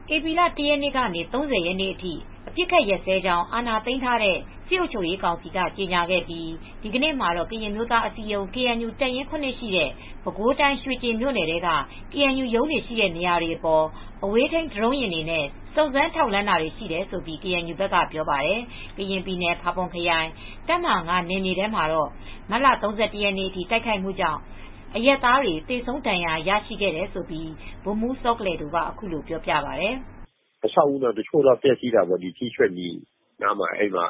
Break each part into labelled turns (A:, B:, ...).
A: ဧပြီလ ၁ ရက်နေ့ကနေ 30 ရက်နေ့အထိ အပစ်အခတ်ရပ်စဲကြောင်း အာဏာသိမ်းထားတဲ့စစ်အုပ်ချုပ်ရေးကောင်စီက ကြေညာခဲ့ပြီး ဒီကနေ့မှာတော့ ကရင်အမျိုးသားအစည်းအရုံး KNU တပ်ရင်း ၇ ရှိတဲ့ ပဲခူးတိုင်း ရွှေကျင်မြို့နယ်ထဲက KNU ရုံးတွေရှိတဲ့နေရာတွေအပေါ် အဝေးထိန်းဒရုန်းယာဉ်တွေနဲ့ စုံစမ်းထောက်လှမ်းတာတွေရှိတယ်လို့ KNU ဘက်ကပြောပါတယ်။ ကရင်ပြည်နယ် ဖာပွန်ခရိုင် တပ်မဟာ နယ်မြေထဲမှာတော့ မတ်လ ၃၁ ရက်နေ့အထိ တိုက်ခိုက်မှုကြောင့် အရပ်သားတွေ သေဆုံးဒဏ်ရာရရှိခဲ့တယ်လို့ ဗိုလ်မှူးစောကလယ်ဒိုက အခုလိုပြောပြပါတယ်။
B: "အဆောက်အဦးတချို့တော့ပျက်စီးတာပေါ့။ ထီးဆွဲ့မီနားမှာ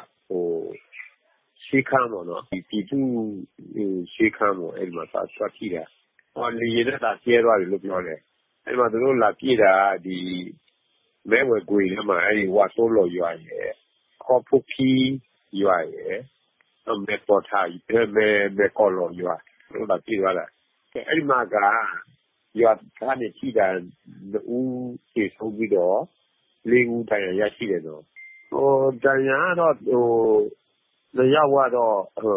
B: ဆေးခန်းပေါ့နော်။ ပြည်သူ့ဆေးခန်းပေါ့။ အဲဒီမှာသွားထိတာ။ လေယာဉ်နဲ့လာကြဲသွားတယ်လို့ပြောတယ်။ သူတို့လာပစ်တာက မဲဝိုင်ဂွင်ထဲမှာ ဝါးသိုလိုရွာရယ်၊ ခေါ်ဖူးခီးရွာရယ်၊ မယ်ကော်လောရွာ သူတို့လာပစ်သွားတာ။ အဲဒီမှာက ရွာသားတွေထိတာ ၂ ဦးသေဆုံးပြီးတော့ ၄ ဦးဒဏ်ရာရရှိတယ်။ ဒဏ်ရာကတော့ တယောက်ကတော့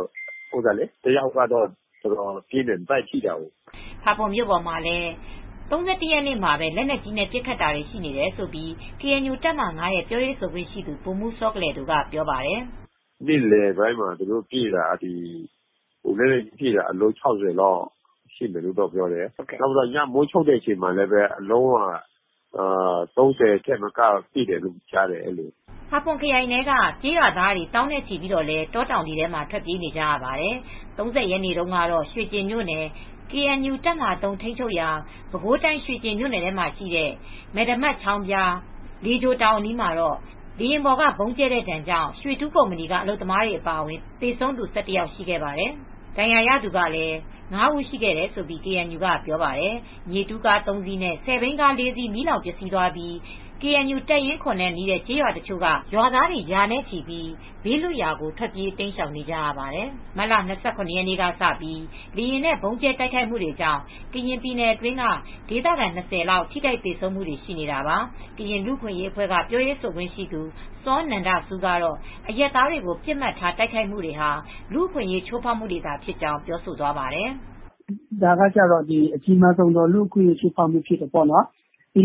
B: တော်တော်ပြင်းတယ်။ ဗိုက်ထိတာကို။
A: " ဖာပွန်မြို့ပေါ်မှာလည်း ၃၁ ရက်နေ့မှာပဲ လက်နက်ကြီးနဲ့ပစ်ခတ်တာတွေရှိနေတယ်လို့ KNU တပ်မဟာ ရဲ့ပြောရေးဆိုခွင့်ရှိသူ ဗိုလ်မှူးစောကလယ်ဒိုကပြောပါတယ်
B: ။ "နေ့လယ်ပိုင်းမှာသူတို့ပစ်တာ လက်နက်ကြီးပစ်တာ အလုံး ၆၀ လောက်ရှိမယ်လို့ပြောတယ်။ ညမိုးချုပ်တဲ့အချိန်မှာလည်း အလုံး ၃၀ ထက်မကပစ်တယ်လို့ကြားတယ်။
A: " ဖာပွန်ခရိုင်ထဲက ကျေးရွာသားတွေ သောင်းနဲ့ချီပြီးတောတောင်တွေထဲမှာ ထွက်ပြေးနေကြရပါတယ်။ ၃၀ ရက်နေ့တုန်းကတော့ ရွှေကျင်မြို့နယ် KNU တပ်မဟာ ထိန်းချုပ်ရာ ပဲခူးတိုင်း ရွှေကျင်မြို့နယ်ထဲမှာရှိတဲ့ မယ်ဒမတ်ချောင်းဖျား လေချိုတောင်အနီးမှာတော့ လေယာဉ်ပေါ်က ဗုံးကြဲတဲ့ဒဏ်ကြောင့် ရွှေတူးကုမ္ပဏီက အလုပ်သမားတွေအပါအဝင် သေဆုံးသူ ၁၁ ယောက်ရှိခဲ့ပါတယ်။ ဒဏ်ရာရသူကလည်း ၅ ဦးရှိခဲ့တယ်လို့ KNU ကပြောပါတယ်။ မြေတူးကား ၃ စီးနဲ့ ဆယ်ဘီးကား ၄ စီး မီးလောင်ပျက်စီးသွားပြီး KNU တပ်ရင်း ၇ နဲ့နီးတဲ့ကျေးရွာတချို့က ရွာသားတွေ ရာနဲ့ချီပြီး ဘေးလွတ်ရာကို ထွက်ပြေးတိမ်းရှောင်နေကြရပါတယ်။ မတ်လ ၂၇ ရက်နေ့ကစပြီး လေယာဉ်နဲ့ ဗုံးကြဲတိုက်ခိုက်မှုတွေကြောင့် ကရင်ပြည်နယ်အတွင်းက ဒေသခံ ၂၀ လောက် ထိခိုက်သေဆုံးမှုတွေရှိနေတာပါ။ ကရင်လူ့အခွင့်အရေးအဖွဲ့က ပြောရေးဆိုခွင့်ရှိသူ စောနန္ဒဆူးကတော့ အရပ်သားတွေကို ပစ်မှတ်ထားတိုက်ခိုက်မှုတွေဟာ လူ့အခွင့်အရေးချိုးဖောက်မှုတွေသာဖြစ်ကြောင်း ပြောဆိုသွားပါတယ်
C: ။ "ဒါကတော့ အကြီးမားဆုံးသော လူ့အခွင့်အရေးချိုးဖောက်မှုဖြစ်တယ်။ ပြည်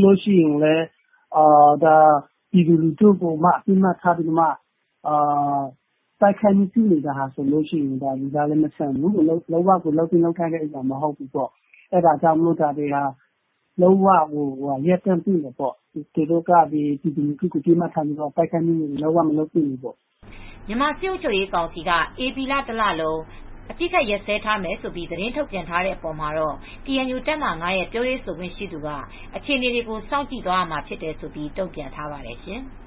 C: သူလူထုကို အပစ်မှတ်ထားတိုက်ခိုက်နေတာဆိုရင် လူသားလည်းမဆန်ဘူး။ လုံးဝကိုလုပ်သင့်လုပ်ထိုက်တာမဟုတ်ဘူး။ အဲဒါကြောင့်ဒါတွေလုံးဝရပ်တန့်သင့်တယ်။ သူတို့က ပြည်သူလူထုကိုပစ်မှတ်ထားတိုက်ခိုက်မှုတွေလုံးဝမလုပ်သင့်ဘူး။
A: " မြန်မာစစ်အုပ်ချုပ်ရေးကောင်စီက ဧပြီလ တလလုံး အပစ်အခတ်ရပ်စဲထားမယ်လို့ သတင်းထုတ်ပြန်ထားတဲ့အပေါ်မှာတော့ KNU တပ်မဟာ ရဲ့ပြောရေးဆိုခွင့်ရှိသူက အခြေအနေတွေကို စောင့်ကြည့်သွားရမှာဖြစ်တယ်လို့ တုံ့ပြန်ထားပါတယ်ရှင်။